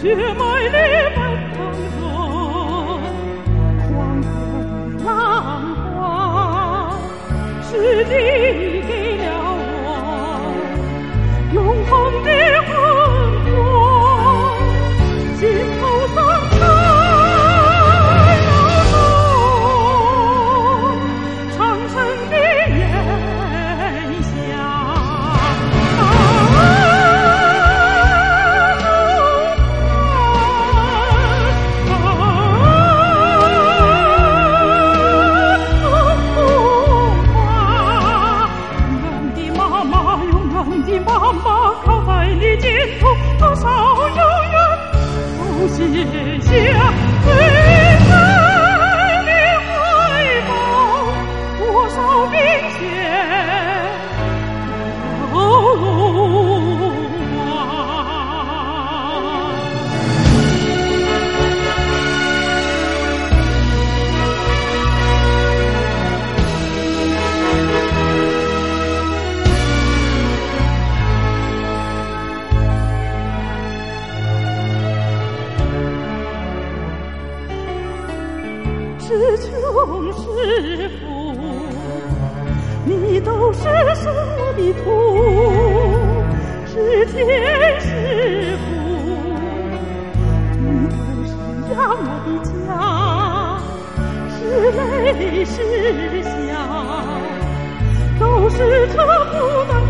血脉里奔腾着狂风浪花，是你给了我永恒的魂魄，心头上开了种长城的烟霞。妈妈靠在你肩头，多少永远都写下最在你怀抱，多少冰雪都融化。是穷是富，你都是生我的土；是甜是苦，你都是养我的家；是泪是笑，都是特不能